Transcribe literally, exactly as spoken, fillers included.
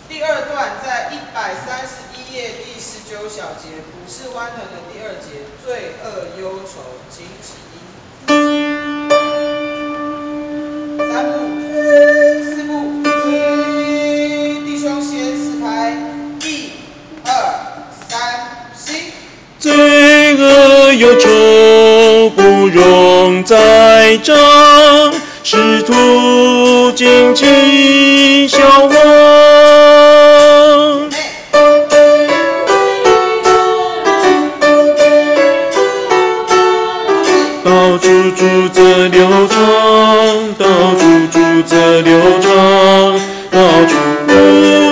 第二段在一百三十一页第十九小节，普世欢腾的第二节，罪恶忧愁，请起音。三步，四步，弟兄先四拍，一、二、三，行。 罪恶忧愁不容再长，试图荆棘消亡。到处住着流长，到处住着流长，到处。